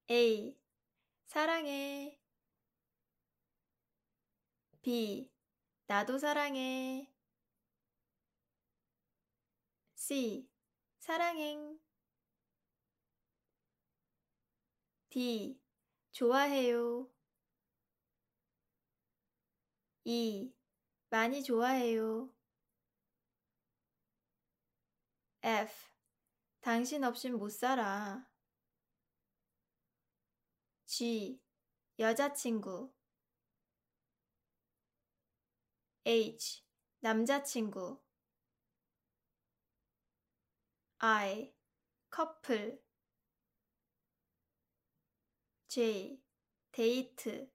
A. 사랑해. B. 나도 사랑해. C. 사랑행. D. 좋아해요. E. 많이 좋아해요. F. 당신 없인 못 살아. G. 여자친구. H. 남자친구. I. 커플. J. 데이트.